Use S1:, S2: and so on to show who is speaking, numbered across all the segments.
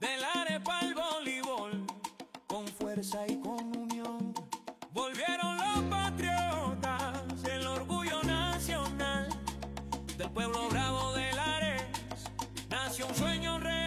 S1: del área para el voleibol, con fuerza y con unión, volvieron los patriotas, el orgullo nacional, del pueblo bravo de Lares, nació un sueño real.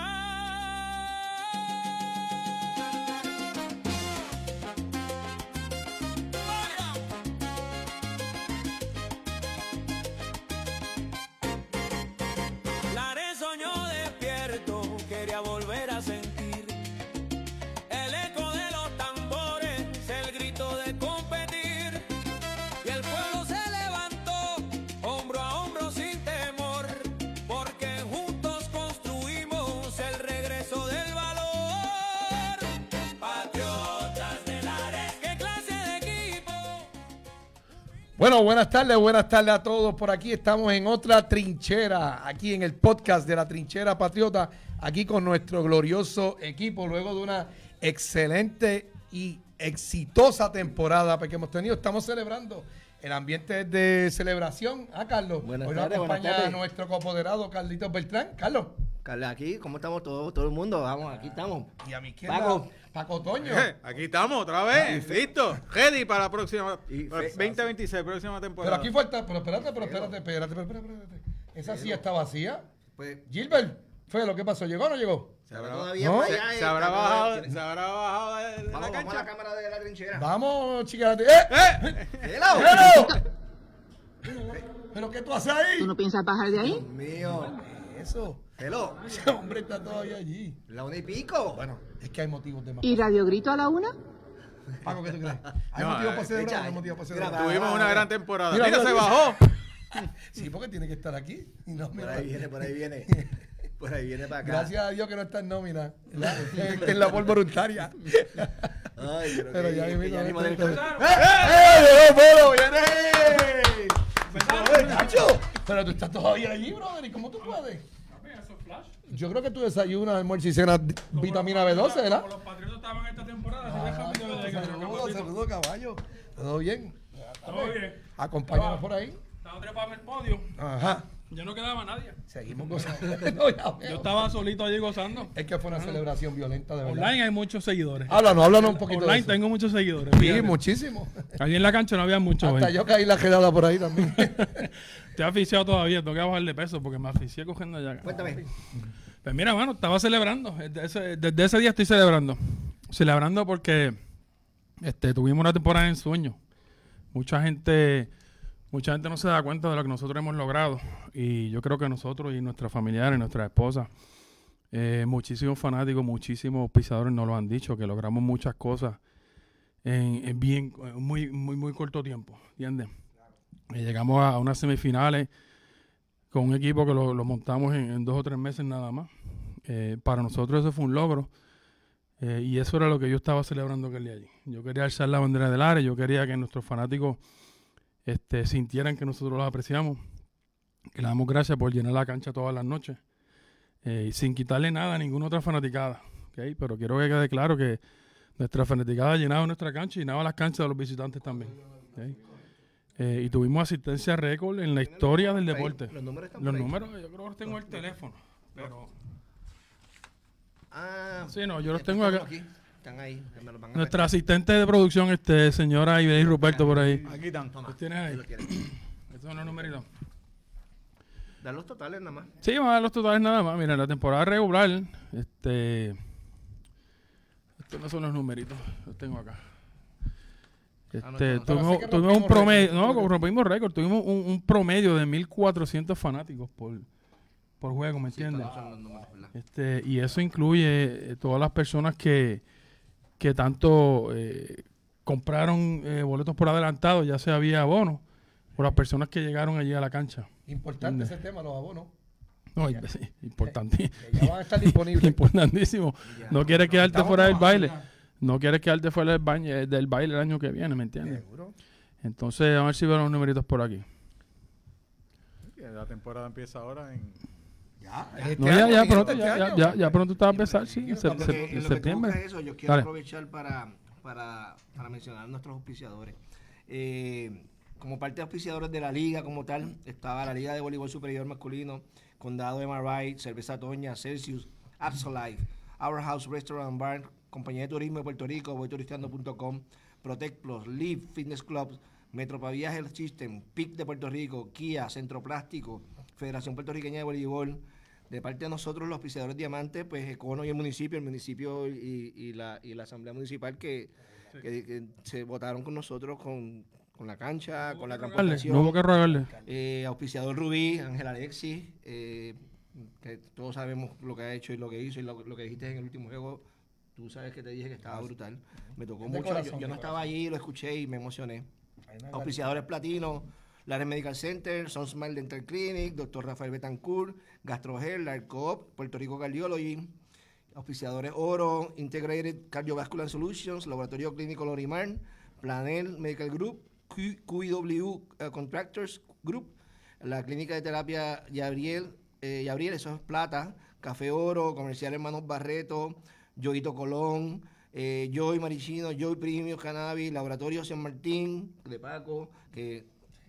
S1: Lares soñó despierto, quería volver a sentir el eco de los tambores, el grito de competir. Y el pueblo se levantó, hombro a hombro sin temor, porque juntos construimos el regreso del valor. Patriotas de Lares, qué clase de equipo.
S2: Bueno, buenas tardes a todos. Por aquí estamos en otra trinchera, aquí en el podcast de la Trinchera Patriota, aquí con nuestro glorioso equipo, luego de una excelente y exitosa temporada que hemos tenido. Estamos celebrando, el ambiente es de celebración. Carlos,
S3: Buenas
S2: hoy nos
S3: tardes, buenas
S2: acompaña
S3: tardes.
S2: nuestro coapoderado Carlitos Beltrán. Carlos.
S3: Carla, aquí, ¿cómo estamos todos? Todo el mundo, vamos, aquí estamos.
S2: Y a mi izquierda,
S3: Paco.
S2: Paco Toño.
S4: Aquí estamos otra vez, listo, ready para la próxima,
S3: Y
S4: para 2026, próxima
S2: Pero
S4: temporada.
S2: aquí falta, pero espérate. Esa silla está vacía.
S3: Pues,
S2: Gilbert, Felo, ¿qué pasó? ¿Llegó o no llegó?
S4: Se habrá,
S3: todavía
S2: no,
S3: por
S4: se,
S3: allá,
S4: se habrá
S3: está
S4: bajado,
S3: todavía-
S4: se habrá bajado de la
S3: Vamos a la
S4: cancha.
S3: cámara de la trinchera.
S2: Vamos, chicas.
S3: ¡Hello!
S2: ¡Hello! ¿Pero qué tú haces ahí?
S5: ¿Tú no piensas bajar de ahí?
S3: Dios mío.
S2: Eso.
S3: Hello.
S2: Ese hombre está todavía allí.
S3: La 1:00
S2: Bueno, es que hay motivos de más.
S5: ¿Y Radio Grito a la 1?
S2: Paco, ¿qué tú crees? ¿Hay
S4: No,
S2: motivos para celebrar o no
S3: echa,
S2: hay motivos para
S3: mira,
S2: celebrar?
S4: Tuvimos una gran temporada.
S2: Mira,
S4: Mira,
S2: mira,
S4: se
S2: mira.
S4: bajó.
S2: Sí, porque tiene que estar aquí. Y no,
S3: Por
S2: mira.
S3: ahí viene, por ahí viene. Por ahí viene para acá.
S2: Gracias a Dios que no está en nómina. ¿Verdad? En la por voluntaria.
S3: Ay,
S2: Pero
S3: que-
S2: ya
S3: que
S2: mismo
S3: ánimo
S2: no
S3: del-
S2: está- ¡Pero viene! ¡Nacho! Pero tú estás todavía allí, brother. ¿Y cómo tú puedes? Yo creo que tú desayunas, almuerzas y cenas vitamina B12, ¿verdad?
S6: Como los Patriotas estaban esta temporada,
S2: Saludos, caballo. ¿Todo bien?
S6: todo bien.
S2: Acompáñanos por ahí.
S6: Estaba trepado en el podio,
S2: Ajá.
S6: ya no quedaba nadie.
S2: Seguimos gozando. No, ya veo.
S6: Yo estaba solito allí gozando.
S2: Es que fue una celebración violenta, de verdad.
S6: Online hay muchos seguidores.
S2: Háblanos un poquito
S6: Online
S2: de eso.
S6: tengo muchos seguidores.
S2: Sí,
S6: fíjate.
S2: muchísimo.
S6: Allí en la cancha no había muchos.
S2: Hasta yo caí la quedada por ahí también.
S6: Estoy asfixiado todavía, tengo que bajar de peso porque me asfixié cogiendo ya.
S3: Cuéntame.
S6: Pues mira, mano, estaba celebrando. Desde ese día estoy celebrando. Celebrando porque tuvimos una temporada en sueño. Mucha gente no se da cuenta de lo que nosotros hemos logrado. Y yo creo que nosotros y nuestras familiares, nuestras esposas, muchísimos fanáticos, muchísimos pisadores nos lo han dicho, que logramos muchas cosas en muy corto tiempo. ¿Entiendes? Llegamos a unas semifinales con un equipo que lo montamos en 2 o 3 meses nada más. Para nosotros eso fue un logro. Y eso era lo que yo estaba celebrando aquel día allí. Yo quería alzar la bandera del área, yo quería que nuestros fanáticos sintieran que nosotros los apreciamos, que le damos gracias por llenar la cancha todas las noches, sin quitarle nada a ninguna otra fanaticada. ¿Okay? Pero quiero que quede claro que nuestra fanaticada llenaba nuestra cancha y llenaba las canchas de los visitantes también. ¿Okay? Y tuvimos asistencia récord en la historia del deporte.
S3: Los números están
S6: Los
S3: por ahí.
S6: números, yo creo que los tengo en el teléfono, pero...
S3: Ah,
S6: Sí, no, yo los
S3: estos
S6: tengo
S3: están
S6: acá.
S3: aquí. Están ahí. Me los van a
S6: Nuestra asistente de producción, señora Ibeli Ruperto por ahí.
S4: Aquí están.
S3: Toma,
S6: ¿Los tienes ahí?
S3: si lo quieres.
S6: Estos son los numeritos.
S3: Dar los totales nada más.
S6: Sí, vamos a dar los totales nada más. Mira, en la temporada regular, estos no son los numeritos, los tengo acá.
S3: no,
S6: Tuvimos
S2: que
S6: tuvimos un
S2: rompimos
S6: promedio,
S2: récord.
S6: no, rompimos récord, tuvimos un promedio de 1,400 fanáticos por juego, ¿me entiendes?
S3: Son los números, ¿verdad?
S6: Y eso incluye todas las personas que tanto compraron boletos por adelantado, ya sea vía abono, o las personas que llegaron allí a la cancha.
S2: Importante ese tema, los abonos.
S6: No, importante.
S2: Que ya van a estar disponibles.
S6: Importantísimo.
S3: Ya.
S6: No quieres quedarte
S2: Estamos
S6: fuera del
S2: trabajando
S6: baile. No quieres quedarte fuera del baile el año que viene, ¿me entiendes?
S2: Seguro.
S6: Entonces, a ver si veo los numeritos por aquí.
S4: La temporada empieza ahora en...
S6: No, ya pronto, ya pronto está a empezar, sí, en
S3: Lo que tú
S6: septiembre.
S3: buscas eso, yo quiero
S6: Dale.
S3: aprovechar para mencionar a nuestros auspiciadores. Como parte de auspiciadores de la liga como tal, estaba la Liga de Voleibol Superior Masculino, Condado MRI, Cerveza Toña, Celsius, Absolife, Our House Restaurant and Bar, Compañía de Turismo de Puerto Rico, voyturisteando.com, Protect Plus, Live Fitness Club, Metropavia Health System, PIC de Puerto Rico, Kia, Centro Plástico, Federación Puertorriqueña de Voleibol. De parte de nosotros, los auspiciadores Diamante, pues Econo y el municipio y la Asamblea Municipal que se votaron con nosotros con la cancha, con la transportación.
S6: No hubo que rogarle.
S3: Auspiciador Rubí, Ángel Alexis, que todos sabemos lo que ha hecho y lo que hizo y lo que dijiste en el último juego. Tú sabes que te dije que estaba brutal. Me tocó mucho.
S2: Corazón,
S3: yo no estaba allí, lo escuché y me emocioné. Auspiciadores Platino, Lares Medical Center, Sunsmile Dental Clinic, Dr. Rafael Betancourt, Gastrogel, Larcoop, Puerto Rico Cardiology. Auspiciadores Oro, Integrated Cardiovascular Solutions, Laboratorio Clínico Lorimar, Planel Medical Group, QW Contractors Group, la Clínica de Terapia Gabriel, eso es plata, Café Oro, Comercial Hermanos Barreto, Yoito Colón, Joy Marichino, Joy Premium Cannabis, Laboratorio San Martín, de Paco, que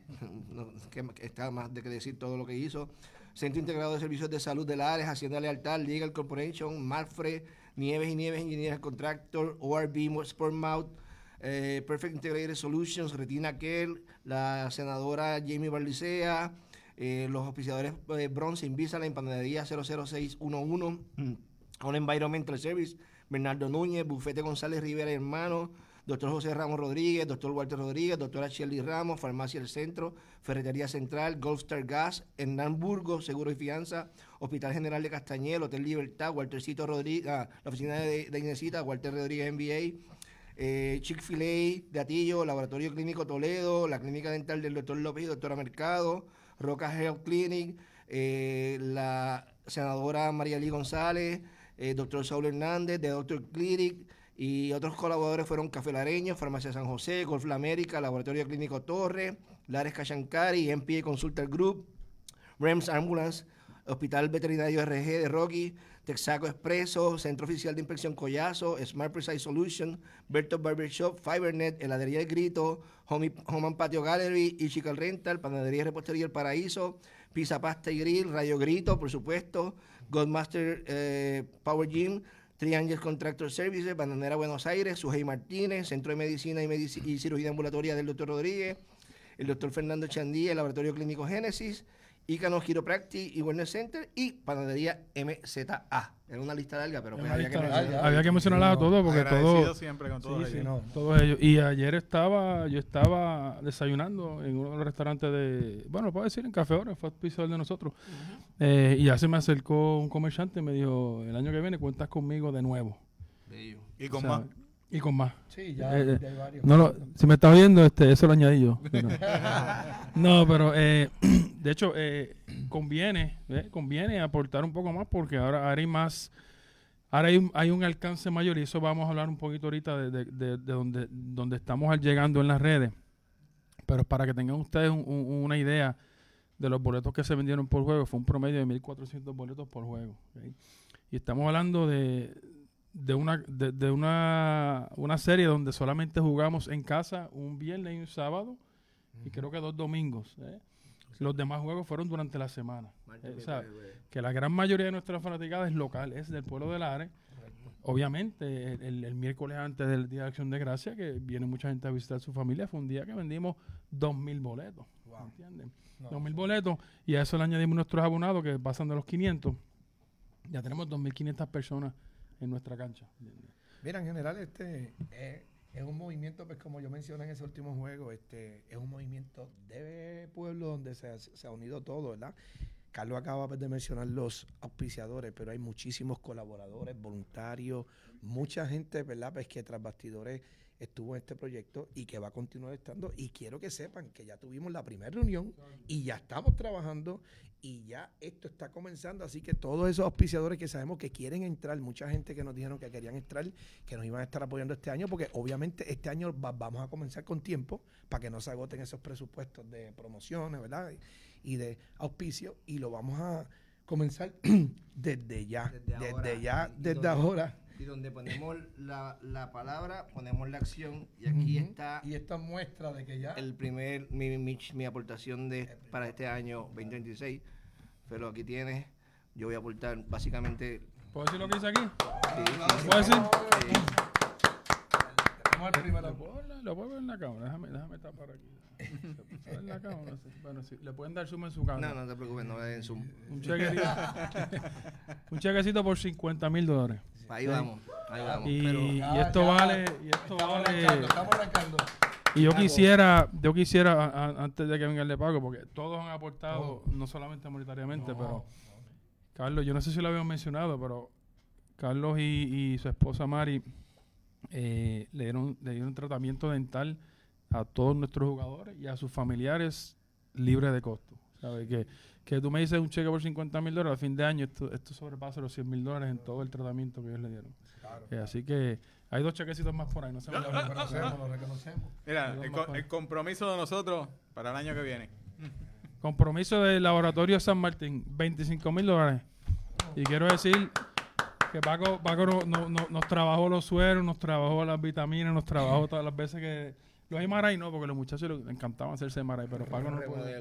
S3: está más de que decir todo lo que hizo, Centro Integrado de Servicios de Salud de Lares, Hacienda Lealtad, Legal Corporation, Marfre, Nieves y Nieves Engineers Contractor, ORB Sportmouth, Perfect Integrated Solutions, Retina Kell, la senadora Jamie Barlicea, los auspiciadores Bronze, Invisalign, Panadería 00611, On Environmental Service, Bernardo Núñez, Bufete González Rivera y Hermanos, Dr. José Ramos Rodríguez, Dr. Walter Rodríguez, Dr. Shirley Ramos, Farmacia El Centro, Ferretería Central, Gulfstar Gas, Hernán Burgos, Seguro y Fianza, Hospital General de Castañel, Hotel Libertad, Waltercito Rodríguez, la oficina de Inesita, Walter Rodríguez MBA, Chick-fil-A, Gatillo, Laboratorio Clínico Toledo, la Clínica Dental del Dr. López y Dra. Mercado, Roca Health Clinic, la senadora María Lee González, Dr. Saúl Hernández, de Dr. Clinic, y otros colaboradores fueron Café Lareño, Farmacia San José, Golf La América, Laboratorio Clínico Torre, Lares Cachancari, MPA Consultant Group, REMS Ambulance, Hospital Veterinario RG de Rocky, Texaco Expreso, Centro Oficial de Inspección Collazo, Smart Precise Solution, Berto Barbershop, Fibernet, Heladería El Grito, Home and Patio Gallery, Ichical Rental, Panadería y Repostería El Paraíso, Pizza Pasta y Grill, Radio Grito, por supuesto, Godmaster Power Gym, Triangle Contractor Services, Bananera Buenos Aires, Sujei Martínez, Centro de Medicina y Cirugía Ambulatoria del Dr. Rodríguez, el Dr. Fernando Chandía, el Laboratorio Clínico Génesis, Ícano Chiropractic y Wellness Center y Panadería MZA. Era una lista larga, pero pues
S6: había que mencionarla a todos porque todo
S4: siempre con todos
S6: sí,
S4: ellos.
S6: todos ellos. Y ayer yo estaba desayunando en uno de los restaurantes bueno, puedo decir en Café Oro, fue auspiciador de nosotros. Y ya se me acercó un comerciante y me dijo, el año que viene cuentas conmigo de nuevo.
S4: Y con más.
S6: Y con más.
S2: Sí, ya hay varios.
S6: Si me estás oyendo, eso lo añadí yo. Pero de hecho, conviene aportar un poco más porque ahora hay más, hay un alcance mayor y eso vamos a hablar un poquito ahorita de donde estamos llegando en las redes. Pero para que tengan ustedes una idea de los boletos que se vendieron por juego, fue un promedio de 1,400 boletos por juego. ¿Okay? Y estamos hablando de una serie donde solamente jugamos en casa un viernes y un sábado y creo que 2 domingos. Los demás juegos fueron durante la semana. Que la gran mayoría de nuestra fanaticada es local, es del pueblo de Lares. Obviamente, el miércoles antes del Día de Acción de Gracia, que viene mucha gente a visitar su familia, fue un día que vendimos 2,000 boletos. Wow. ¿Entienden? 2,000 boletos y a eso le añadimos nuestros abonados que pasan de los 500. Ya tenemos 2,500 personas en nuestra cancha.
S2: Mira, en general es un movimiento, pues como yo mencioné en ese último juego, es un movimiento de pueblo donde se ha unido todo, ¿verdad? Carlos acaba de mencionar los auspiciadores, pero hay muchísimos colaboradores, voluntarios, mucha gente, ¿verdad? Pues que tras bastidores estuvo en este proyecto y que va a continuar estando. Y quiero que sepan que ya tuvimos la primera reunión y ya estamos trabajando y ya esto está comenzando. Así que todos esos auspiciadores que sabemos que quieren entrar, mucha gente que nos dijeron que querían entrar, que nos iban a estar apoyando este año, porque obviamente este año vamos a comenzar con tiempo para que no se agoten esos presupuestos de promociones, ¿verdad? Y de auspicio, y lo vamos a comenzar desde ya, desde ahora.
S3: Y donde ponemos la palabra, ponemos la acción, y aquí está.
S2: Y esta muestra de que ya.
S3: Mi aportación para este año 2026. Pero aquí tienes, yo voy a aportar básicamente
S6: ¿Puedo decir lo que dice aquí?
S3: Sí.
S6: ¿Puedo decir?
S2: Tenemos el primero.
S6: Lo puedo ver en la cámara. Déjame tapar aquí. ¿Se ve en la cámara? Sí. Bueno, sí. Le pueden dar zoom en su cámara.
S3: No te preocupes, no le den zoom.
S6: Un chequecito por $50,000.
S3: Ahí vamos.
S6: Y esto
S2: Ya,
S6: vale.
S2: Estamos arrancando.
S6: Y yo quisiera, antes de que venga el de pago, porque todos han aportado, no solamente monetariamente, pero Carlos, yo no sé si lo habíamos mencionado, pero Carlos y su esposa Mari le dieron tratamiento dental a todos nuestros jugadores y a sus familiares libre de costo. ¿Sabes? Que tú me dices un cheque por $50,000 a fin de año, esto sobrepasa los $100,000 en todo el tratamiento que ellos le dieron. Claro. Así que hay 2 chequecitos más por ahí, no sé.
S2: Lo reconocemos.
S4: Mira, el compromiso de nosotros para el año que viene.
S6: Compromiso del Laboratorio San Martín, $25,000. Y quiero decir que Paco nos trabajó los sueros, nos trabajó las vitaminas, nos trabajó todas las veces que... Los MRI no, porque los muchachos les encantaban hacerse MRI, pero Paco no puede.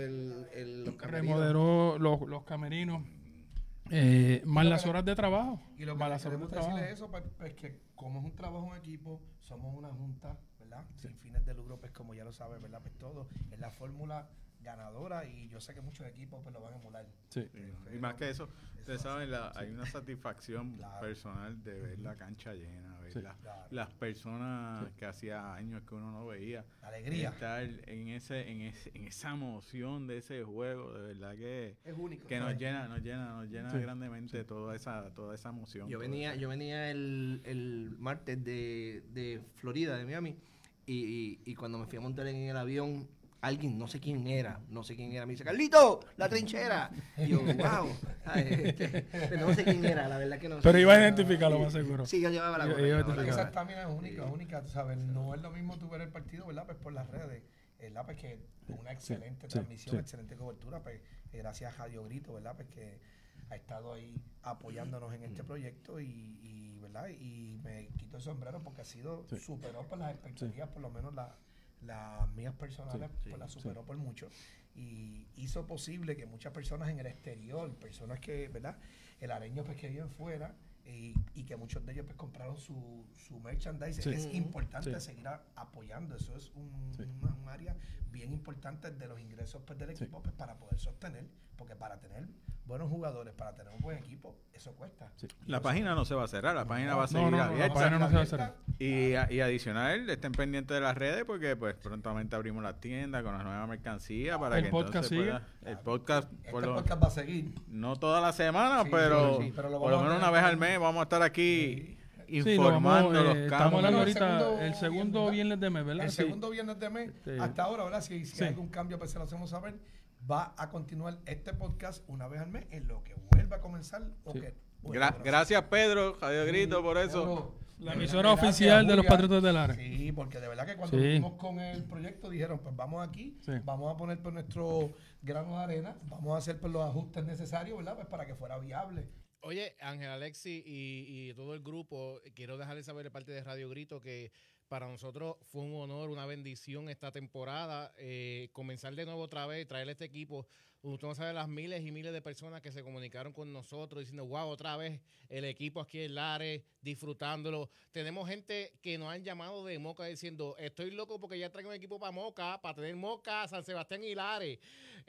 S6: Remodeló los camerinos. Más las horas de trabajo.
S2: Y lo que queremos decirle eso, pues que como es un trabajo en equipo, somos una junta, ¿verdad? Sin fines de lucro, pues como ya lo sabes, ¿verdad? Pues todo es la fórmula ganadora y yo sé que muchos equipos pues lo van a emular.
S6: Sí.
S4: Y más que eso, ustedes saben, hay una satisfacción personal de ver la cancha llena, ver las personas que hacía años que uno no veía.
S2: La alegría.
S4: Estar en esa emoción de ese juego, de verdad que
S3: Es único.
S4: que nos llena grandemente toda esa emoción.
S3: Yo venía el martes de Florida, de Miami, y cuando me fui a montar en el avión, alguien, no sé quién era, me dice, Carlito, la trinchera. Y yo, wow, pero no sé quién era, la verdad que no sé.
S6: Pero iba a identificarlo más seguro.
S3: Sí, yo llevaba la
S2: Esa también es única, tú sabes, no es lo mismo tú ver el partido, ¿verdad? Pues por las redes, ¿verdad? Pues que una excelente transmisión, excelente cobertura, pues gracias a Radio Grito, ¿verdad? Pues que ha estado ahí apoyándonos en este proyecto y ¿verdad? Y me quito el sombrero porque ha sido, superó por las expectativas, por lo menos las mías personales, pues las superó por mucho y hizo posible que muchas personas en el exterior, personas que, ¿verdad? El areño pues que viven fuera y que muchos de ellos pues compraron su merchandise. Es importante seguir apoyando, eso es un área bien importante de los ingresos pues del equipo pues para poder sostener, porque para tener buenos jugadores, para tener un buen equipo, eso cuesta.
S4: La página no se va a cerrar, la página va a seguir abierta.
S6: La página no se va a cerrar.
S4: Y adicional, estén pendientes de las redes porque pues prontamente abrimos la tienda con la nueva mercancía para que
S6: podcast
S4: entonces pueda... El podcast,
S2: podcast va a seguir.
S4: No toda la semana, pero por lo menos una vez al mes vamos a estar aquí informando los cambios.
S6: Estamos hablando ahorita el segundo viernes de mes, ¿verdad?
S2: El segundo viernes de mes, hasta ahora, ¿verdad? Si hay algún cambio, pues se lo hacemos saber. Va a continuar este podcast una vez al mes en lo que vuelva a comenzar.
S4: Gracias, Pedro, Radio Grito, por eso.
S2: Pedro,
S6: la emisora oficial de los Patriotas del Área.
S2: Sí, porque de verdad que cuando vinimos con el proyecto dijeron, pues vamos aquí, vamos a poner por nuestro grano de arena, vamos a hacer por los ajustes necesarios, ¿verdad? Pues para que fuera viable.
S5: Oye, Ángel Alexis y todo el grupo, quiero dejarles saber de parte de Radio Grito que para nosotros fue un honor, una bendición esta temporada, comenzar de nuevo otra vez, traer este equipo. Usted no sabe las miles y miles de personas que se comunicaron con nosotros diciendo, wow, otra vez el equipo aquí en Lares, disfrutándolo. Tenemos gente que nos han llamado de Moca diciendo, estoy loco porque ya traigo un equipo para Moca, para tener Moca, San Sebastián y Lares.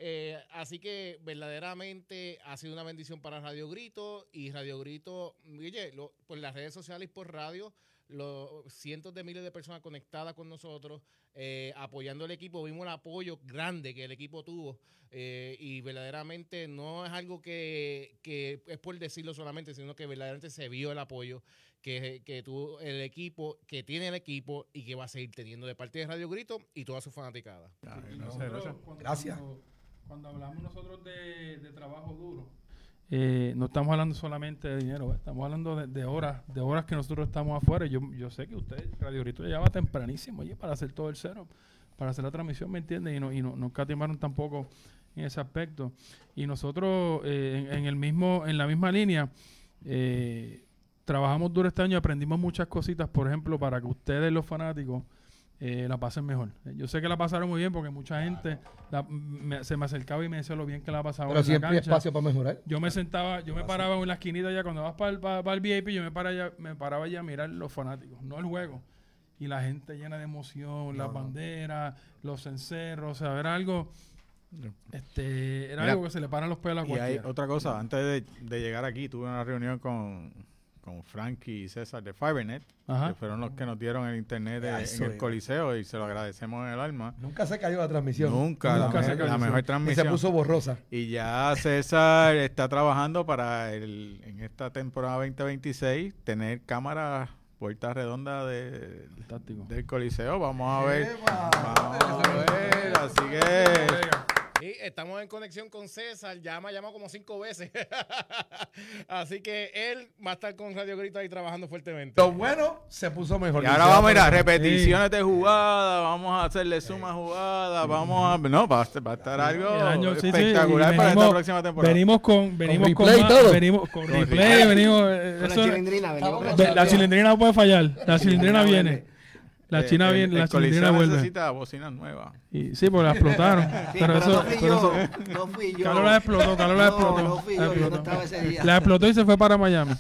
S5: Así que verdaderamente ha sido una bendición para Radio Grito y Radio Grito, oye, por las redes sociales y por radio, los cientos de miles de personas conectadas con nosotros, apoyando el equipo. Vimos el apoyo grande que el equipo tuvo y verdaderamente no es algo que es por decirlo solamente, sino que verdaderamente se vio el apoyo que tuvo el equipo, que tiene el equipo y que va a seguir teniendo de parte de Radio Grito y toda su fanaticada.
S2: Gracias.
S6: Cuando hablamos nosotros de trabajo duro, no estamos hablando solamente de dinero, estamos hablando de horas que nosotros estamos afuera. Yo sé que usted, Radio Grito, ya va tempranísimo para hacer todo el cero, para hacer la transmisión, ¿me entiende? Y no catimaron tampoco en ese aspecto. Y nosotros, en la misma línea, trabajamos duro este año, aprendimos muchas cositas, por ejemplo, para que ustedes, los fanáticos, la pasen mejor. Yo sé que la pasaron muy bien porque mucha gente se me acercaba y me decía lo bien que la pasaban.
S2: Pero
S6: en la
S2: siempre hay
S6: cancha.
S2: espacio para mejorar.
S6: Yo me sentaba, yo me paraba en la esquinita ya cuando vas para el VIP, yo me paraba ya a mirar los fanáticos, no el juego. Y la gente llena de emoción, las banderas, los encerros, o sea, era algo... era
S4: Mira,
S6: algo que se le paran los pelos a
S4: Y hay
S6: cualquiera.
S4: otra cosa, antes de llegar aquí tuve una reunión con Frankie y César de Fibernet,
S6: Ajá.
S4: que fueron los que nos dieron el internet en el Coliseo y se lo agradecemos en el alma.
S2: Nunca se cayó la transmisión.
S4: Nunca
S6: se cayó.
S4: la mejor
S2: Y se
S4: transmisión.
S2: puso borrosa.
S4: Y ya César está trabajando para en esta temporada 2026 tener cámaras puerta redonda
S6: Fantástico.
S4: del Coliseo. Vamos a ver.
S2: ¡Epa!
S4: Vamos a ver. Así que...
S5: Sí, estamos en conexión con César, ya me ha llamado como 5 veces. Así que él va a estar con Radio Grito ahí trabajando fuertemente.
S2: Lo bueno se puso mejor.
S4: Y ahora vamos a ir a repeticiones de jugadas, vamos a hacerle suma jugadas, vamos a... No, va a estar algo
S6: El año, sí,
S4: espectacular
S6: y
S4: para esta
S6: venimos-
S4: próxima temporada.
S6: Venimos con
S2: replay y
S6: más,
S2: todo.
S6: venimos con replay, venimos...
S3: Con la
S6: eso-
S3: chilindrina, venimos con
S6: la cilindrina no puede fallar, la cilindrina viene. La China viene, la cilindrina
S4: Coliseo
S6: vuelve.
S4: necesita bocinas nuevas.
S6: Y, sí, porque la explotaron.
S3: Sí,
S6: pero eso,
S3: no fui
S6: pero
S3: yo,
S6: eso-
S3: no fui yo.
S6: Carlos la explotó,
S3: No fui
S6: la
S3: yo, yo no
S6: explotó.
S3: estaba ese día.
S6: La explotó y se fue para Miami.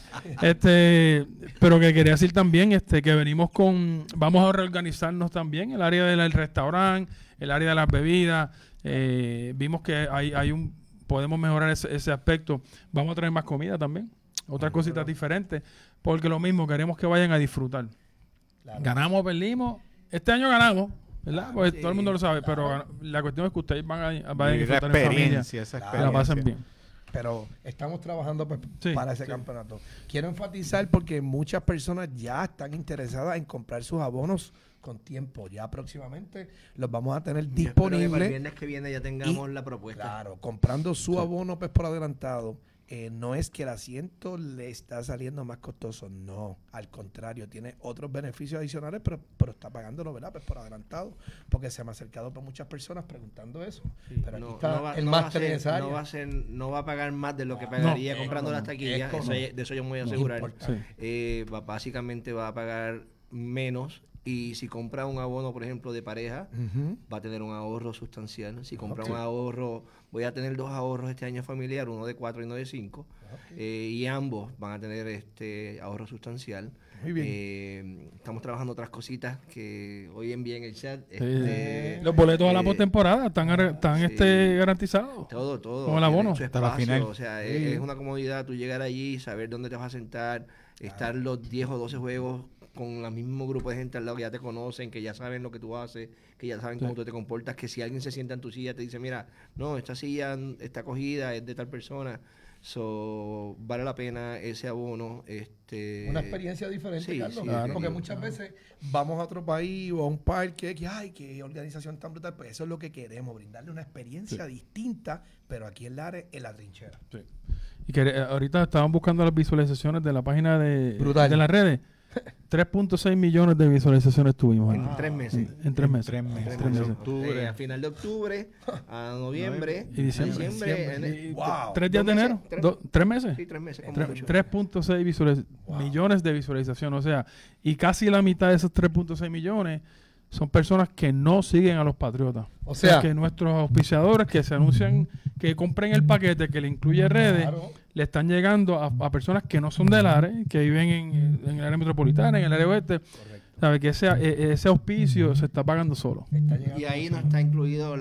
S6: Pero que quería decir también que venimos vamos a reorganizarnos también el área del restaurante, el área de las bebidas. Vimos que podemos mejorar ese aspecto. Vamos a traer más comida también, otras cositas diferentes, porque lo mismo queremos que vayan a disfrutar.
S2: Claro.
S6: Ganamos, perdimos. Este año ganamos, ¿verdad? Pues
S3: sí,
S6: todo el mundo lo sabe, pero la cuestión es que ustedes van a
S4: Vivir la
S6: disfrutar en familia,
S4: experiencia, esa
S6: que la
S4: experiencia.
S6: pasen bien.
S2: Pero estamos trabajando pues,
S6: Sí,
S2: para ese
S6: sí.
S2: campeonato. Quiero enfatizar porque muchas personas ya están interesadas en comprar sus abonos con tiempo. Ya próximamente los vamos a tener
S3: Yo espero que para el
S2: disponibles.
S3: viernes que viene ya tengamos la propuesta.
S2: Claro, comprando su abono pues por adelantado. No es que el asiento le está saliendo más costoso, no, al contrario, tiene otros beneficios adicionales, pero está pagándolo, ¿verdad? Pues por adelantado, porque se me ha acercado por muchas personas preguntando eso. Pero aquí está el máster en esa área.
S3: No va a pagar más de lo que pagaría
S2: No,
S3: comprando las taquillas,
S2: es
S3: de eso yo me voy a
S2: Muy
S3: asegurar.
S2: importante.
S3: Básicamente va a pagar menos. Y si compra un abono, por ejemplo, de pareja,
S2: Ujú.
S3: va a tener un ahorro sustancial. Si compra
S2: Ok.
S3: un ahorro, voy a tener 2 ahorros este año familiar, uno de 4 y uno de 5. Y ambos van a tener ahorro sustancial.
S2: Muy bien.
S3: Estamos trabajando otras cositas que hoy envié en el chat.
S6: Los boletos a la
S3: eh,
S6: postemporada están
S3: sí.
S6: garantizados.
S3: Todo.
S6: Como el abono.
S3: Su
S4: Hasta la
S3: espacio,
S4: final.
S3: O sea,
S2: Sí.
S3: es una comodidad tú llegar allí, saber dónde te vas a sentar, estar los 10 o 12 juegos con el mismo grupo de gente al lado que ya te conocen, que ya saben lo que tú haces, que ya saben cómo tú te comportas, que si alguien se sienta en tu silla te dice, mira, no, esta silla está cogida, es de tal persona. Vale la pena ese abono.
S2: Una experiencia diferente,
S3: sí,
S2: Carlos.
S3: sí,
S6: claro.
S2: Porque muchas veces vamos a otro país o a un parque que, ay, qué organización tan brutal. Pues eso es lo que queremos, brindarle una experiencia distinta, pero aquí en la trinchera.
S6: Y que ahorita estaban buscando las visualizaciones de la página
S2: Brutal.
S6: de las redes. 3.6 millones de visualizaciones tuvimos.
S3: En 3 meses.
S6: En 3 meses.
S4: Tres meses.
S6: Tres meses.
S4: Octubre.
S3: A final de octubre, a noviembre,
S6: Y diciembre.
S3: diciembre,
S2: Wow.
S6: 3 días de
S3: 2
S6: enero.
S3: meses,
S6: 3 meses.
S3: Sí, 3 meses. como
S6: Tre-
S3: mucho.
S6: 3.6 millones de visualizaciones. O sea, y casi la mitad de esos 3.6 millones son personas que no siguen a los Patriotas.
S2: O sea,
S6: que nuestros auspiciadores que se anuncian que compren el paquete que le incluye redes,
S2: Claro.
S6: le están llegando a personas que no son del área, que viven en el área metropolitana, en el área oeste. Sabe que ese auspicio se está pagando solo.
S2: está llegando.
S3: Y ahí no está incluido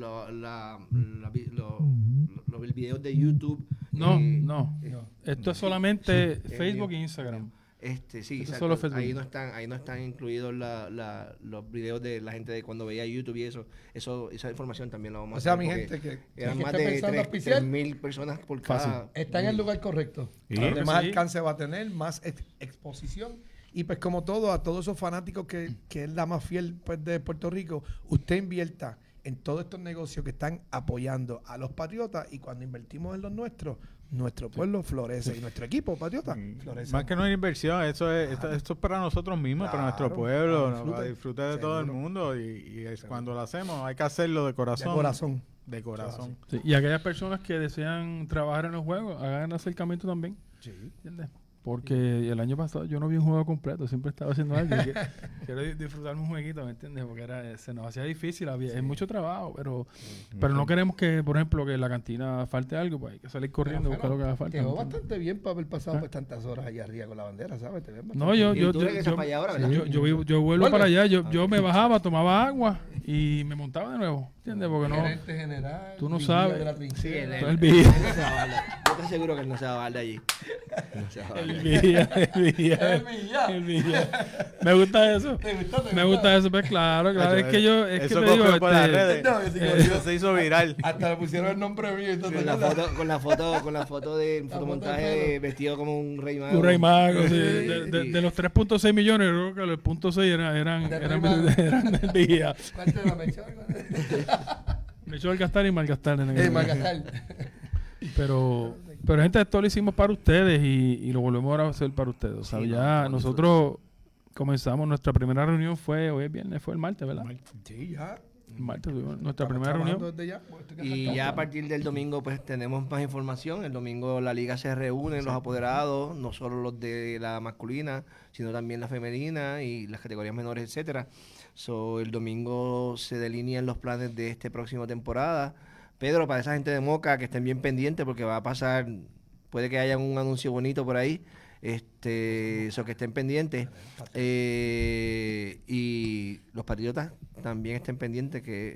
S3: los videos de YouTube.
S6: No,
S3: eh,
S6: no. Esto es solamente Facebook e Instagram.
S3: Sí,
S6: Esto es
S3: exacto.
S6: solo Facebook.
S3: Ahí no están incluidos los videos de la gente de cuando veía YouTube y esa información también la vamos a
S2: O sea,
S3: hacer
S2: mi
S3: porque
S2: gente que
S3: eran
S2: esté
S3: más de
S2: pensando auspiciar,
S3: 3.000 personas por
S6: Fácil.
S3: cada.
S2: está en el lugar correcto.
S4: Sí.
S2: Donde más
S6: Sí.
S2: alcance va a tener, más exposición. Y pues como todo, a todos esos fanáticos que es la más fiel pues, de Puerto Rico, usted invierta en todos estos negocios que están apoyando a los patriotas y cuando invertimos en los nuestros, nuestro pueblo florece y nuestro equipo patriota florece.
S4: Más que una inversión, esto es para nosotros mismos, para nuestro
S2: Claro,
S4: pueblo,
S2: para
S4: ¿no?
S2: disfrute.
S4: Para disfrutar de todo el
S2: Seguro.
S4: mundo y es cuando lo hacemos hay que hacerlo de corazón.
S2: De corazón.
S4: De corazón.
S6: Sí, y aquellas personas que desean trabajar en los juegos, hagan el acercamiento también.
S2: Sí.
S6: ¿Entiendes? porque el año pasado yo no vi un juego completo, siempre estaba haciendo algo. Quiero disfrutarme un jueguito, ¿me entiendes? Porque se nos hacía difícil, es mucho trabajo, pero no queremos que, por ejemplo, que en la cantina falte algo, pues hay que salir corriendo a buscar lo que haga falta.
S2: Quedó bastante bien para haber pasado pues tantas horas allá arriba con la bandera, ¿sabes?
S6: No, yo vuelvo para allá, yo me bajaba, tomaba agua y me montaba de nuevo, ¿entiendes? Porque no,
S2: general,
S6: tú no sabes.
S2: de la trinchera.
S3: Yo estoy seguro que él no se va a bajar de allí.
S6: El Villa. Me gusta eso. Me gusta eso, pues claro. Es que yo, es que te digo,
S4: por las redes. Se hizo viral.
S2: Hasta le pusieron el nombre mío y todo.
S3: Con la foto de fotomontaje vestido como un rey mago.
S6: Un rey mago, sí. De los 3.6 millones, creo que los 0.6 eran del Villa.
S2: ¿Cuánto era Mechor?
S6: Mechor, Gastar y Malgastar.
S2: Malgastar.
S6: Pero gente, esto lo hicimos para ustedes y lo volvemos a hacer para ustedes. O sea, ya nosotros comenzamos, nuestra primera reunión hoy es viernes, fue el martes, ¿verdad?
S2: Sí, ya.
S6: El martes tuvimos nuestra primera reunión.
S3: Y ya a partir del domingo pues tenemos más información. El domingo la liga se reúne, los apoderados, no solo los de la masculina, sino también la femenina y las categorías menores, etcétera. El domingo se delinean los planes de esta próxima temporada. Pedro, para esa gente de Moca que estén bien pendientes porque va a pasar, puede que haya un anuncio bonito por ahí, que estén pendientes. Y los patriotas también estén pendientes que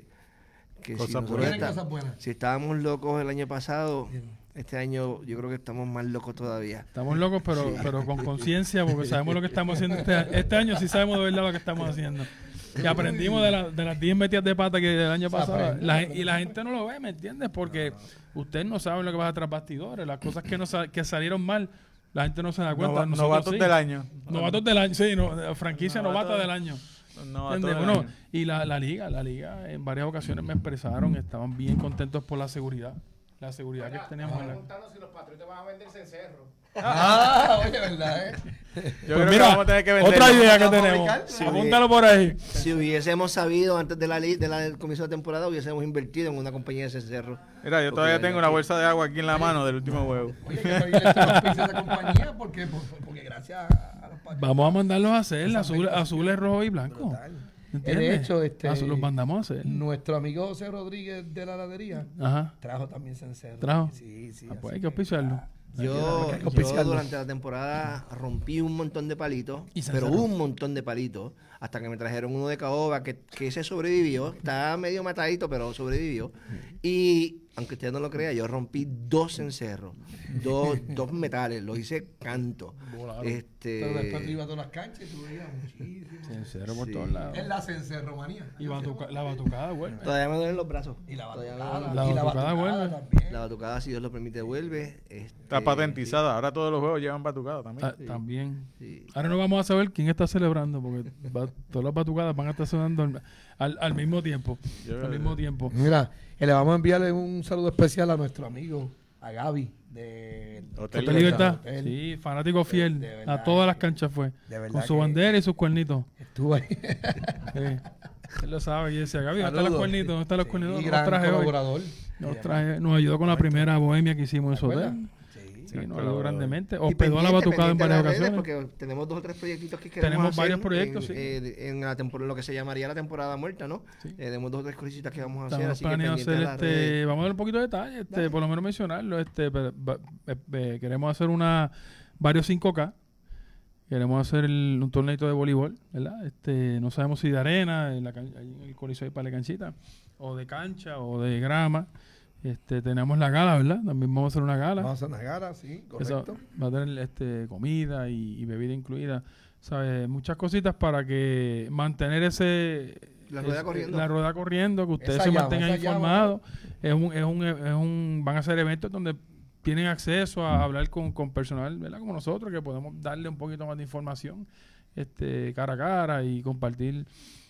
S3: si estábamos locos el año pasado, este año yo creo que estamos más locos todavía.
S6: Estamos locos, pero con conciencia, porque sabemos lo que estamos haciendo este año, sí sabemos de verdad lo que estamos haciendo. Que aprendimos de las 10 metidas de pata que el año pasado. Y la gente no lo ve, ¿me entiendes? Porque ustedes no saben lo que pasa tras bastidores. Las cosas que salieron mal, la gente no se da cuenta.
S4: Novatos del año.
S6: Novatos del año, sí. Franquicia novata del año. Bueno, y la liga en varias ocasiones me expresaron, estaban bien contentos por la seguridad. La seguridad que teníamos.
S5: Preguntando si los patriotas van a vender cencerro.
S2: Oye, ¿verdad?
S4: Yo creo que vamos a tener que vender.
S6: Otra idea que tenemos. Apúntalo por ahí.
S3: Si hubiésemos sabido antes de del comienzo de temporada, hubiésemos invertido en una compañía de cencerro.
S4: Mira, yo todavía tengo una bolsa de agua aquí en la mano del último huevo.
S2: Oye, que todavía esa compañía porque gracias a los patriotas.
S6: Vamos a mandarlos a hacer azules, rojos y blancos.
S2: De hecho,
S6: los mandamos a hacer.
S2: Nuestro amigo José Rodríguez de la heladería trajo también cencerro.
S6: ¿Trajo?
S2: Sí.
S6: Pues hay que auspiciarlo.
S3: Yo durante la temporada rompí un montón de palitos, pero un montón de palitos, hasta que me trajeron uno de caoba que ese sobrevivió, estaba medio matadito, pero sobrevivió. Y aunque usted no lo crea, yo rompí 2 cencerros, dos metales, lo hice canto.
S2: Pero después tú ibas a todas las canchas y tú veías muchísimo.
S6: Cencerro por todos lados.
S2: Es la cencerromanía.
S6: Y la batucada vuelve.
S3: Todavía me duelen los brazos.
S2: Y la
S6: batucada vuelve.
S2: También.
S3: La batucada, si Dios lo permite, vuelve.
S4: Está patentizada. Ahora todos los juegos llevan batucada también.
S6: También.
S3: Sí.
S6: Ahora no vamos a saber quién está celebrando, porque todas las batucadas van a estar sonando al mismo tiempo.
S2: Mira, le vamos a enviarle un saludo especial a nuestro amigo, a Gaby, de
S6: Hotel Libertad. Sí, fanático fiel. A todas las canchas fue. Con su bandera y sus cuernitos.
S2: Estuvo ahí.
S6: Él lo sabe. Y decía, Gaby, ¿dónde están los cuernitos? ¿Dónde están los cuernitos?
S2: Gran colaborador.
S6: Nos ayudó con la primera bohemia que hicimos en su hotel. Sí, nos ayudó grandemente. Hospedó a la batucada en varias ocasiones.
S3: Porque tenemos 2 o 3 proyectitos que queremos
S6: Tenemos
S3: hacer
S6: varios proyectos,
S3: en la lo que se llamaría la temporada muerta, ¿no? Sí. Tenemos 2 o 3 cositas que vamos a hacer.
S6: Estamos planeando hacer vamos a dar un poquito de detalle, por lo menos mencionarlo. Queremos hacer varios 5K. Queremos hacer un torneito de voleibol, ¿verdad? No sabemos si de arena, en el Coliseo hay para la canchita, o de cancha, o de grama. Tenemos la gala, ¿verdad? También vamos a hacer una gala.
S2: Vamos a hacer una gala, sí, correcto.
S6: Eso va a tener comida y bebida incluida. ¿Sabes? Muchas cositas para que mantener la rueda corriendo, que ustedes se mantengan informados. Van a ser eventos donde tienen acceso a hablar con personal, ¿verdad? Como nosotros, que podemos darle un poquito más de información cara a cara y compartir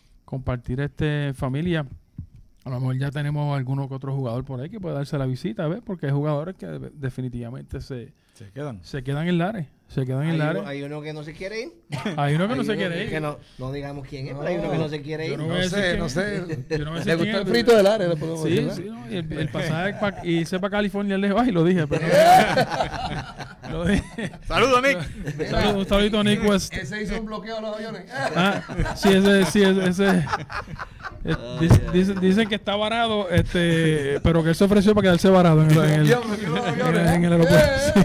S6: familia. A lo mejor ya tenemos alguno que otro jugador por ahí que puede darse la visita, ¿ves? Porque hay jugadores que definitivamente se quedan en Lares.
S3: Hay uno que no se quiere ir.
S6: Hay uno que no se quiere ir.
S3: Que no digamos quién es, pero hay uno que no se quiere ir.
S2: No sé. Le gustó el frito de Lares, le podemos decir.
S6: Sí, ¿no? Y el pasaje irse para California lejos. Ay, lo dije, pero Lo dije.
S4: Saludos, Nick.
S6: Un saludito a Nick West.
S2: Ese hizo un bloqueo a los aviones.
S6: Sí, ese. Dicen que está varado, pero que él se ofreció para quedarse varado en el aeropuerto.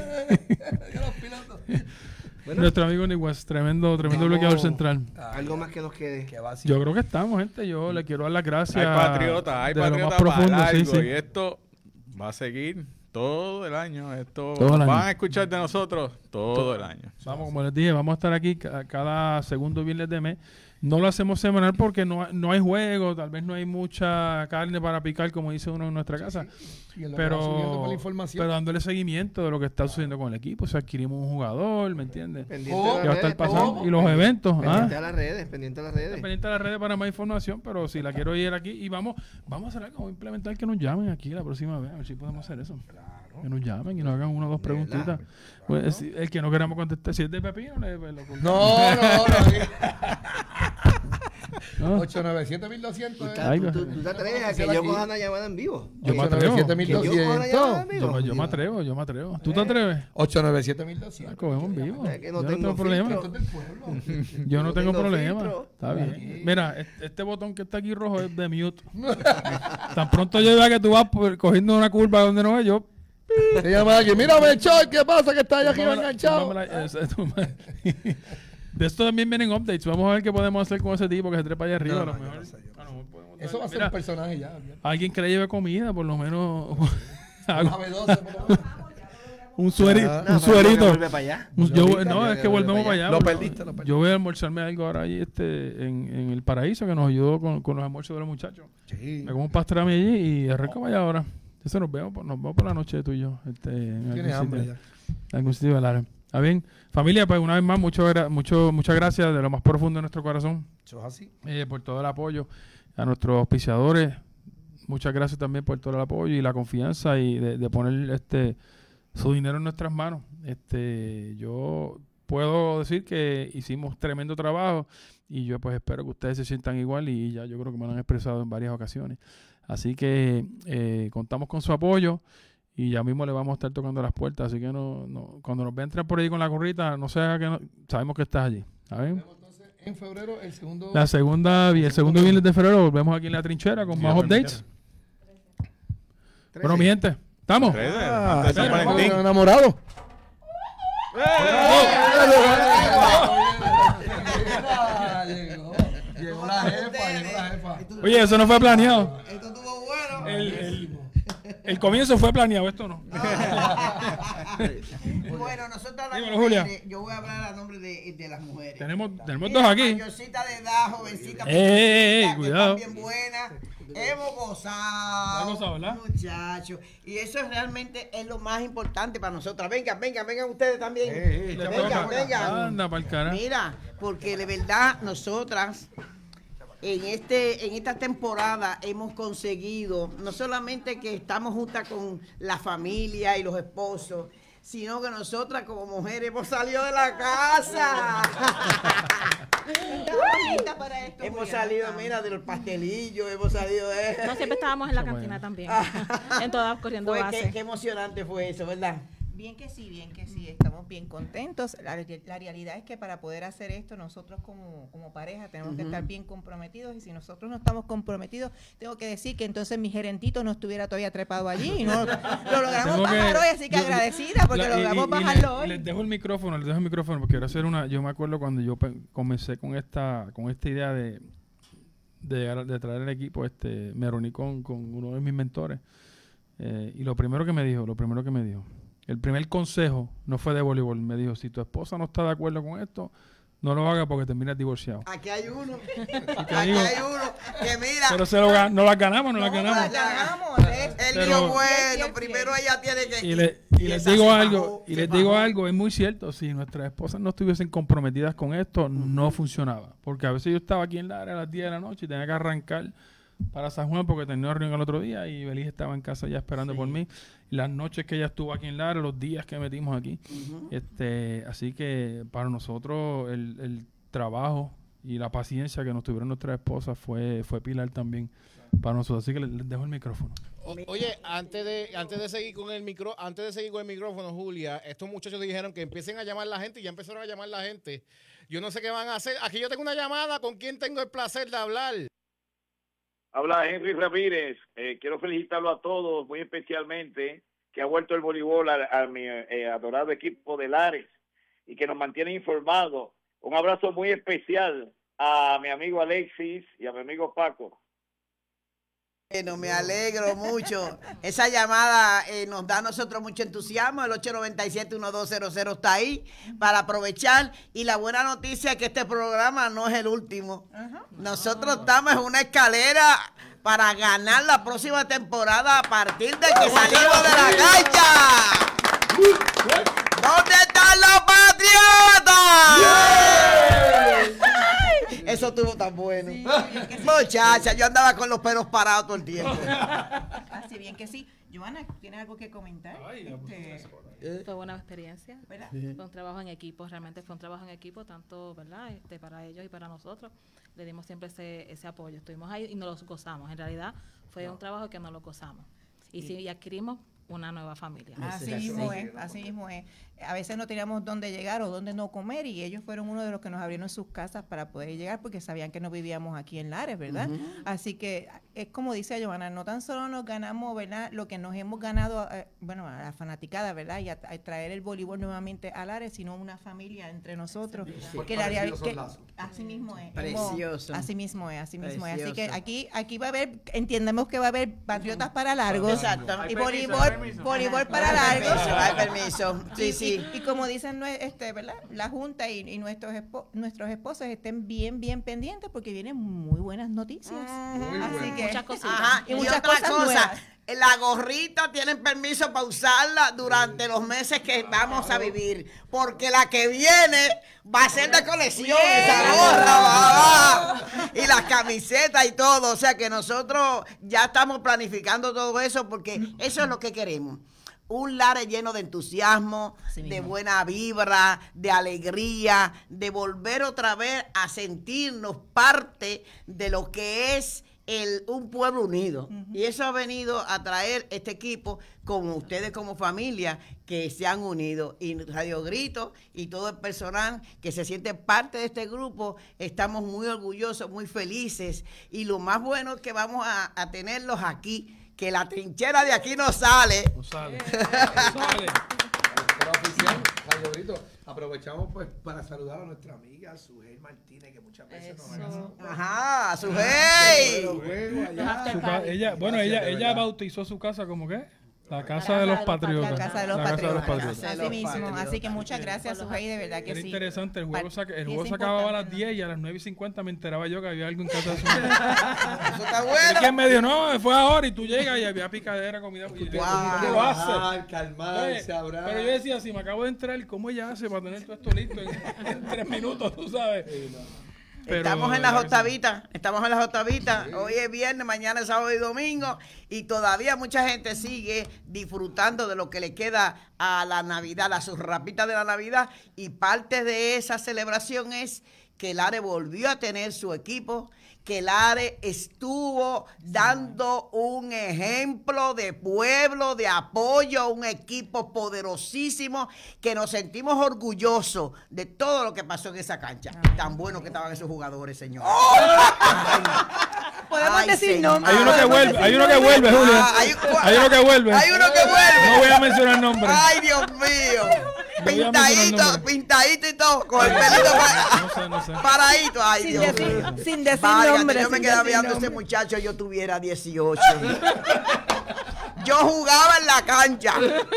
S3: Bueno,
S6: Nuestro amigo Nick West, tremendo bloqueador central.
S3: algo más que nos quede.
S6: Yo creo que estamos, gente. Yo le quiero dar las gracias.
S4: Hay patriota
S6: de lo más
S4: para
S6: profundo,
S4: largo,
S6: sí.
S4: y esto va a seguir todo el año. Esto
S6: Todo el año.
S4: van a escuchar de nosotros todo el año.
S6: Vamos, como les dije, vamos a estar aquí cada segundo viernes de mes. No lo hacemos semanal porque no hay juego, tal vez no hay mucha carne para picar, como dice uno en nuestra casa.
S2: Y en lo que va subiendo por la
S6: Pero
S2: información.
S6: dándole seguimiento de lo que está sucediendo con el equipo. O sea, adquirimos un jugador, ¿me entiendes?
S3: Pendiente
S2: Oh,
S3: de
S6: Que va a
S3: las
S6: estar
S3: redes,
S6: pasando.
S3: todo.
S6: Y los eventos.
S3: Pendiente a las redes, pendiente a las redes.
S6: Pendiente a las redes para más información, pero si la quiero ir aquí y vamos a hacer algo, vamos a implementar que nos llamen aquí la próxima vez, a ver si podemos hacer eso. Que nos llamen y nos hagan una o dos preguntitas. Pues, el que no queramos contestar, si es de Pepino,
S2: No.
S6: No.
S2: 897-1200.
S6: Ay,
S3: ¿Tú te atreves a que yo coja una llamada en vivo?
S6: Yo me atrevo.
S3: ¿Que yo coja una llamada en
S2: 897-1200.
S3: vivo?
S6: Yo me atrevo. ¿Tú te atreves?
S2: 897-1200.
S6: Cogemos en vivo.
S3: Es que no
S6: Yo
S3: tengo
S6: problema.
S3: filtro.
S2: Del pueblo.
S6: Yo no tengo
S3: tengo
S6: problema.
S3: filtro.
S6: Está bien. Mira, este botón que está aquí rojo es de mute. Tan pronto yo vea que tú vas cogiendo una curva donde no es yo.
S2: Se llama aquí. Mírame, Choy, ¿qué pasa? Que está allá arriba enganchado.
S6: De esto también vienen updates. Vamos a ver qué podemos hacer con ese tipo que se trepa allá arriba. A lo mejor.
S2: Eso va a ser
S6: Mira,
S2: un personaje ya.
S6: alguien que le lleve comida, por lo menos.
S2: Una B12, por lo menos.
S6: un suerito.
S3: No,
S6: Un
S3: pero
S6: suerito.
S3: vuelve para allá.
S6: No, es que volvemos para allá.
S2: Lo
S6: porque
S2: perdiste.
S6: Yo voy a almorzarme algo ahora ahí en el Paraíso, que nos ayudó con los almuerzos de los muchachos.
S2: Sí.
S6: Me como un pastrami allí y arranco para allá ahora. Entonces nos vemos por la noche tú y yo. En
S2: Tienes
S6: algún
S2: hambre
S6: sitio-
S2: ya.
S6: en algún sitio del área. ¿Está bien? Familia, pues una vez más, muchas gracias de lo más profundo de nuestro corazón
S2: Eso es así.
S6: por todo el apoyo. A nuestros auspiciadores, muchas gracias también por todo el apoyo y la confianza y de poner su dinero en nuestras manos. Yo puedo decir que hicimos tremendo trabajo y yo pues espero que ustedes se sientan igual y ya yo creo que me lo han expresado en varias ocasiones. Así que contamos con su apoyo y ya mismo le vamos a estar tocando las puertas. Así que cuando nos vean entrar por ahí con la gorrita, no sea que sabemos que estás allí. ¿Saben?
S2: Entonces, en febrero, el segundo.
S6: El segundo viernes de febrero volvemos aquí en la trinchera con más updates. Bueno, mi gente, ¿estamos?
S4: Antes de San
S2: Mira,
S4: Valentín.
S2: enamorado. Llegó la jefa.
S6: Oye, eso no fue planeado.
S3: Esto estuvo bueno.
S6: El comienzo fue planeado, esto no.
S7: Bueno, nosotros las
S6: Dímelo,
S7: mujeres,
S6: Julia.
S7: yo voy a hablar a nombre de las mujeres.
S6: Tenemos
S7: Mira,
S6: dos aquí.
S7: mayorcita de edad, jovencita,
S6: Ey,
S7: pequeñita, que
S6: cuidado.
S7: están bien buenas. Hemos gozado,
S6: ¿Has gozado, verdad?
S7: muchachos. Y eso realmente es lo más importante para nosotras. Vengan ustedes también. Vengan.
S6: Anda, pa'l cara.
S7: Mira, porque de verdad nosotras en esta temporada hemos conseguido no solamente que estamos juntas con la familia y los esposos, sino que nosotras como mujeres hemos salido de la casa. Hemos salido, mira, del pastelillo, hemos salido de...
S8: No, siempre estábamos en la cantina también. En todas corriendo
S7: Fue,
S8: base.
S7: qué emocionante fue eso, ¿verdad?
S9: Bien que sí, estamos bien contentos. La realidad es que para poder hacer esto, nosotros como pareja tenemos que estar bien comprometidos, y si nosotros no estamos comprometidos, tengo que decir que entonces mi gerentito no estuviera todavía trepado allí y no lo logramos
S6: Tengo que-
S9: bajar hoy, así que agradecida porque logramos bajarlo hoy.
S6: Les dejo el micrófono porque quiero hacer yo me acuerdo cuando yo comencé con esta idea de traer el equipo, me reuní con uno de mis mentores y lo primero que me dijo, el primer consejo no fue de voleibol, me dijo: si tu esposa no está de acuerdo con esto, no lo hagas porque terminas divorciado.
S7: Aquí hay uno.
S6: te
S7: Aquí
S6: digo-
S7: hay uno que mira.
S6: Pero no las ganamos.
S7: la ganamos. Él
S6: Pero-
S7: dijo, bueno, primero ella tiene que...
S6: Y les
S7: esa
S6: digo
S7: se
S6: algo,
S7: bajó,
S6: y
S7: se
S6: les digo
S7: bajó.
S6: algo, es muy cierto, si nuestras esposas no estuviesen comprometidas con esto, no funcionaba. Porque a veces yo estaba aquí en la área a las 10 de la noche y tenía que arrancar para San Juan porque tenía una reunión el otro día y Belis estaba en casa ya esperando por mí. Las noches que ella estuvo aquí en la área, los días que metimos aquí. Así que para nosotros el trabajo y la paciencia que nos tuvieron nuestras esposas fue pilar también para nosotros. Así que les dejo el micrófono.
S5: Oye, antes de seguir con el micrófono, Julia, estos muchachos dijeron que empiecen a llamar la gente y ya empezaron a llamar la gente. Yo no sé qué van a hacer. Aquí yo tengo una llamada. ¿Con quién tengo el placer de hablar?
S10: Habla Henry Ramírez. Quiero felicitarlo a todos, muy especialmente, que ha vuelto el voleibol a mi adorado equipo de Lares y que nos mantiene informados. Un abrazo muy especial a mi amigo Alexis y a mi amigo Paco.
S7: Bueno, me alegro mucho. Esa llamada nos da a nosotros mucho entusiasmo. El 897-1200 está ahí para aprovechar. Y la buena noticia es que este programa no es el último. Nosotros estamos en una escalera para ganar la próxima temporada a partir de que salimos de la cancha. ¿Dónde están los Patriotas? Eso estuvo tan bueno. Sí, muchacha, yo andaba con los pelos parados todo el tiempo.
S9: Así bien que sí. Joana, ¿tienes algo que comentar?
S8: Fue buena experiencia, ¿verdad? Sí. Fue un trabajo en equipo, realmente fue un trabajo en equipo, tanto, ¿verdad? Para ellos y para nosotros. Le dimos siempre ese apoyo. Estuvimos ahí y nos los gozamos. En realidad fue un trabajo que nos lo gozamos. Y adquirimos una nueva familia.
S9: Así mismo es, así mismo es. A veces no teníamos dónde llegar o dónde no comer y ellos fueron uno de los que nos abrieron sus casas para poder llegar porque sabían que no vivíamos aquí en Lares, ¿verdad? Así que es como dice Joana, no tan solo nos ganamos, ¿verdad? Lo que nos hemos ganado, a la fanaticada, ¿verdad? Y a traer el voleibol nuevamente a Lares, sino una familia entre nosotros.
S2: Sí,
S9: que así mismo es.
S7: Precioso.
S9: Así mismo es. Así que aquí va a haber, entendemos que va a haber patriotas para largo.
S7: Exacto.
S9: Y voleibol para largo.
S7: Hay permiso. Sí.
S9: Y como dicen, ¿verdad? La Junta y nuestros esposos estén bien pendientes porque vienen muy buenas noticias. Así que
S8: muchas cositas.
S7: Ajá, y muchas
S9: cosas
S7: cosas. La gorrita tienen permiso para usarla durante los meses que vamos a vivir, porque la que viene va a ser de colección, esa gorra, y las camisetas y todo, o sea que nosotros ya estamos planificando todo eso porque eso es lo que queremos. Un Lares lleno de entusiasmo, de buena vibra, de alegría, de volver otra vez a sentirnos parte de lo que es un pueblo unido. Y eso ha venido a traer este equipo, como ustedes como familia, que se han unido. Y Radio Grito y todo el personal que se siente parte de este grupo, estamos muy orgullosos, muy felices. Y lo más bueno es que vamos a tenerlos aquí, que la trinchera de aquí no sale.
S2: No sale. Radio Grito, aprovechamos pues para saludar a nuestra amiga Sujei Martínez, que muchas veces nos agradece.
S7: Ajá, Sujei.
S6: Ella bautizó su casa como ¿qué? La casa de los patriotas.
S9: La casa de los patriotas. Así mismo. Así que muchas gracias, Sujei, de verdad que
S6: era
S9: sí.
S6: Interesante, el juego se acababa a las 10 y a las 9:50 me enteraba yo que había algo en casa de su mamá.
S7: Eso está bueno.
S6: ¿Y quién me dijo? No, fue ahora y tú llegas y había picadera, comida. ¿Qué lo hace?
S2: Calmarse, abrazar.
S6: Pero yo decía, si me acabo de entrar, ¿cómo ella hace para tener todo esto listo en 3 minutos, tú sabes?
S7: Estamos en las octavitas, hoy es viernes, mañana es sábado y domingo y todavía mucha gente sigue disfrutando de lo que le queda a la Navidad, la surrapita de la Navidad, y parte de esa celebración es que Lares volvió a tener su equipo, que Lares estuvo dando un ejemplo de pueblo, de apoyo, un equipo poderosísimo, que nos sentimos orgullosos de todo lo que pasó en esa cancha. Tan buenos que estaban esos jugadores, señor.
S9: Podemos decir nombres.
S6: Hay uno que vuelve, Julia. Hay uno que vuelve. No voy a mencionar el nombre.
S7: Ay, Dios mío. Pintadito y todo, con el pelito
S6: no sé.
S7: paradito. Ay, Dios mío.
S9: Sin decir
S7: Válgate,
S9: nombres.
S7: yo me quedaba viendo a ese muchacho, yo tuviera 18. Yo jugaba en la cancha.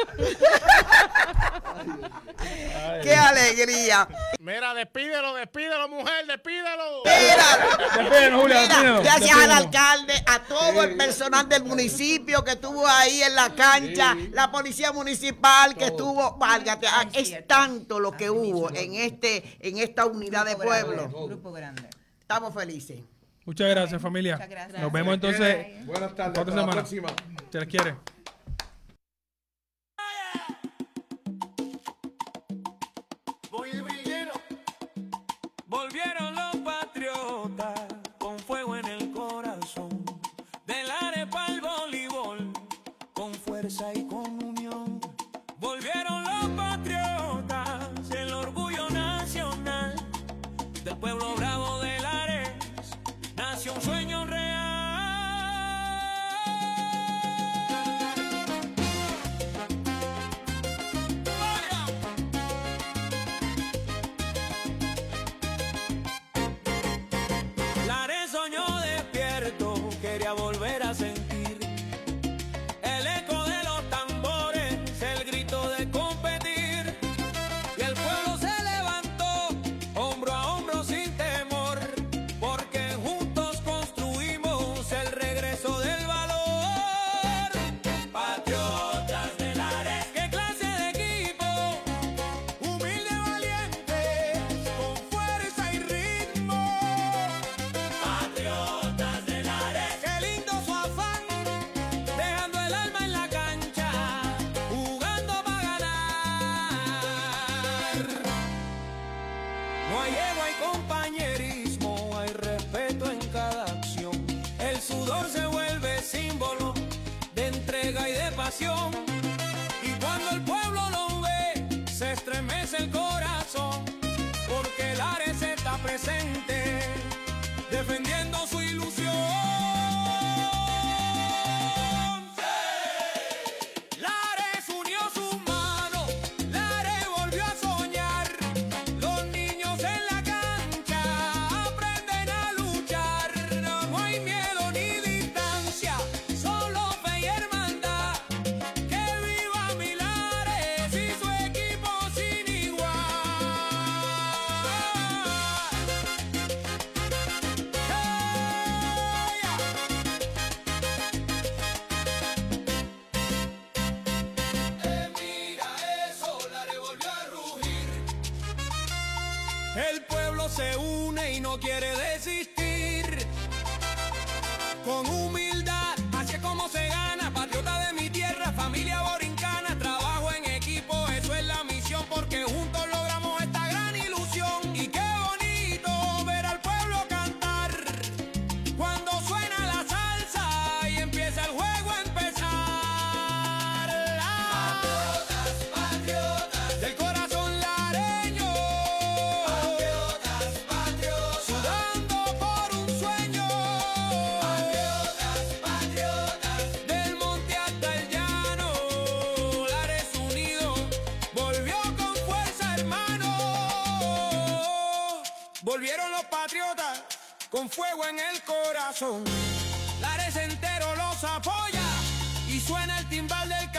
S7: ¡Qué alegría!
S5: Mira, despídelo, mujer, despídelo.
S6: Despídelo, Julia, despídelo.
S7: Gracias al alcalde, a todo el personal del municipio que estuvo ahí en la cancha, la policía municipal que estuvo, válgate, es tanto lo que hubo en esta unidad de pueblo.
S9: Grupo grande.
S7: Estamos felices.
S6: Muchas gracias, familia.
S9: Muchas gracias.
S6: Nos vemos entonces.
S2: Buenas tardes.
S6: Hasta la próxima. Se les quiere.
S1: Volvieron los patriotas con fuego en el corazón, del Lares pa'l voleibol. No hay ego, hay compañerismo, hay respeto en cada acción. El sudor se vuelve símbolo de entrega y de pasión. Y cuando el pueblo lo ve, se estremece el corazón, porque Lares está presente, defendiendo su ilusión. Lares unió sus manos, Lares volvió a soñar. Los niños en la cancha aprenden a luchar. No hay miedo ni distancia, solo fe y hermandad. Que viva mi Lares y su equipo sin igual. Mira eso, Lares volvió a rugir. El pueblo se une y no quiere desistir. Con humildad, así es como se gana. Patriota de mi tierra, familia borincana. Trabajo en equipo, eso es la misión, porque juntos logramos esta gran ilusión. Y qué bonito ver al pueblo cantar cuando suena la salsa y empieza el juego a empezar. Patriotas, patriotas, del corazón lareño. Patriotas, patriotas, sudando por un sueño. Patriotas, patriotas, del monte hasta el llano. Lares unido, volvió con fuerza, hermano. Volvieron los patriotas con fuego en el corazón. Lares entero los apoya y suena el timbal del